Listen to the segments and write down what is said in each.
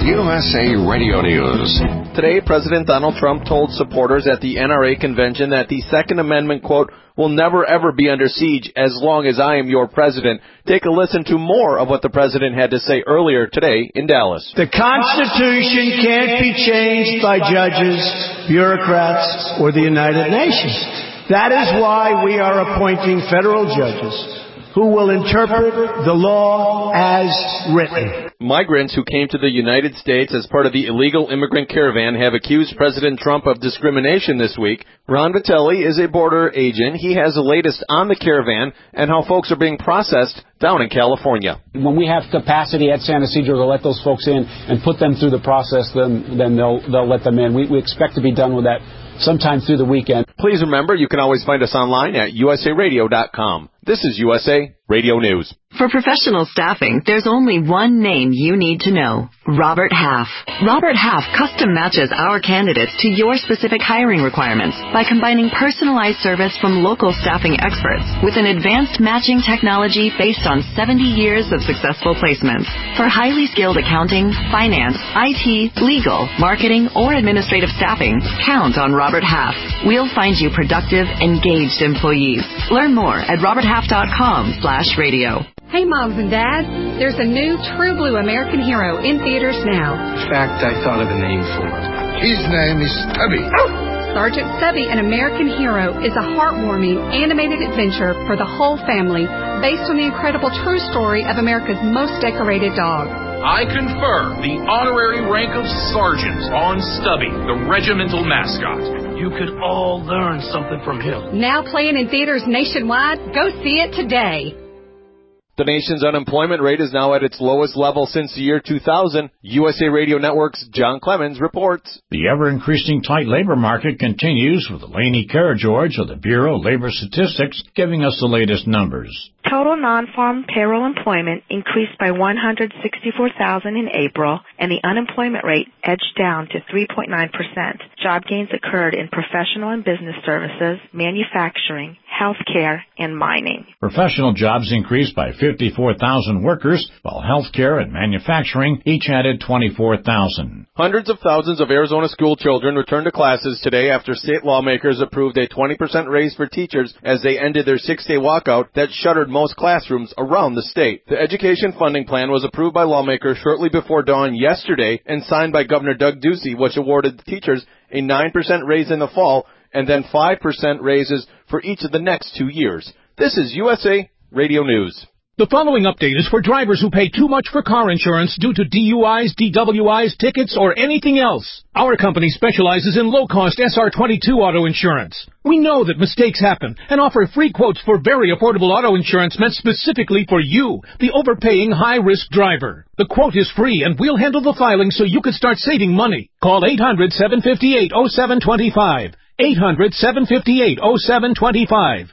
USA Radio News. Today, President Donald Trump told supporters at the NRA convention that the Second Amendment, quote, will never ever be under siege as long as I am your president. Take a listen to more of what the president had to say earlier today in Dallas. The Constitution can't be changed by judges, bureaucrats, or the United Nations. That is why we are appointing federal judges who will interpret the law as written. Migrants who came to the United States as part of the illegal immigrant caravan have accused President Trump of discrimination this week. Ron Vitelli is a border agent. He has the latest on the caravan and how folks are being processed down in California. When we have capacity at San Ysidro to let those folks in and put them through the process, then they'll let them in. We expect to be done with that sometime through the weekend. Please remember, you can always find us online at usaradio.com. This is USA Radio News. For professional staffing, there's only one name you need to know: Robert Half. Robert Half custom matches our candidates to your specific hiring requirements by combining personalized service from local staffing experts with an advanced matching technology based on 70 years of successful placements. For highly skilled accounting, finance, IT, legal, marketing, or administrative staffing, count on Robert Half. We'll find you productive, engaged employees. Learn more at roberthalf.com/radio. Hey, moms and dads, there's a new True Blue American Hero in theaters now. In fact, I thought of a name for him. His name is Stubby. Sergeant Stubby, an American Hero, is a heartwarming, animated adventure for the whole family based on the incredible true story of America's most decorated dog. I confer the honorary rank of Sergeant on Stubby, the regimental mascot. You could all learn something from him. Now playing in theaters nationwide, go see it today. The nation's unemployment rate is now at its lowest level since the year 2000. USA Radio Network's John Clemens reports. The ever-increasing tight labor market continues, with Elaine Karageorge of the Bureau of Labor Statistics giving us the latest numbers. Total non-farm payroll employment increased by 164,000 in April, and the unemployment rate edged down to 3.9%. Job gains occurred in professional and business services, manufacturing, healthcare, and mining. Professional jobs increased by 54,000 workers, while healthcare and manufacturing each added 24,000. Hundreds of thousands of Arizona school children returned to classes today after state lawmakers approved a 20% raise for teachers as they ended their 6-day walkout that shuttered most classrooms around the state. The education funding plan was approved by lawmakers shortly before dawn yesterday and signed by Governor Doug Ducey, which awarded the teachers a 9% raise in the fall and then 5% raises for each of the next 2 years. This is USA Radio News. The following update is for drivers who pay too much for car insurance due to DUIs, DWIs, tickets, or anything else. Our company specializes in low-cost SR22 auto insurance. We know that mistakes happen and offer free quotes for very affordable auto insurance meant specifically for you, the overpaying high-risk driver. The quote is free, and we'll handle the filing so you can start saving money. Call 800-758-0725. 800-758-0725.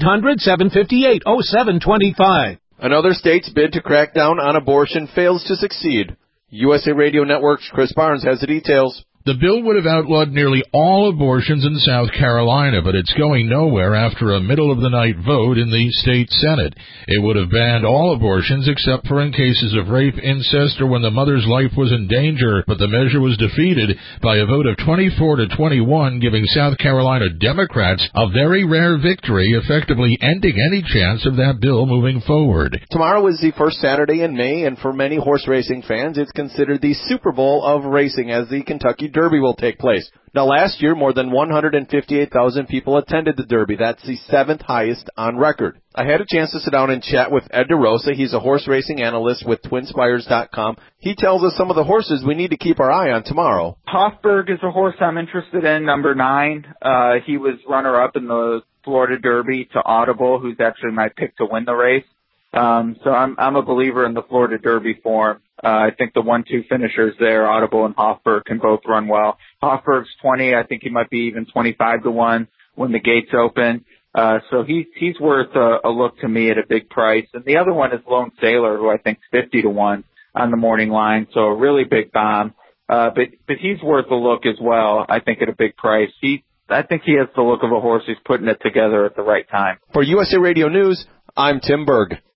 800-758-0725. Another state's bid to crack down on abortion fails to succeed. USA Radio Network's Chris Barnes has the details. The bill would have outlawed nearly all abortions in South Carolina, but it's going nowhere after a middle-of-the-night vote in the state Senate. It would have banned all abortions except for in cases of rape, incest, or when the mother's life was in danger, but the measure was defeated by a vote of 24-21, giving South Carolina Democrats a very rare victory, effectively ending any chance of that bill moving forward. Tomorrow is the first Saturday in May, and for many horse racing fans, it's considered the Super Bowl of racing as the Kentucky Derby will take place. Now, last year, more than 158,000 people attended the Derby. That's the 7th highest on record. I had a chance to sit down and chat with Ed DeRosa. He's a horse racing analyst with TwinSpires.com. He tells us some of the horses we need to keep our eye on tomorrow. Hofburg is a horse I'm interested in, number 9. He was runner-up in the Florida Derby to Audible, who's actually my pick to win the race. So I'm a believer in the Florida Derby form. I think the 1-2 finishers there, Audible and Hofburg, can both run well. Hofburg's 20. I think he might be even 25-1 when the gates open. So he's worth a look to me at a big price. And the other one is Lone Sailor, who I think is 50-1 on the morning line. So a really big bomb. But he's worth a look as well, I think, at a big price. I think he has the look of a horse who's putting it together at the right time. For USA Radio News, I'm Tim Berg.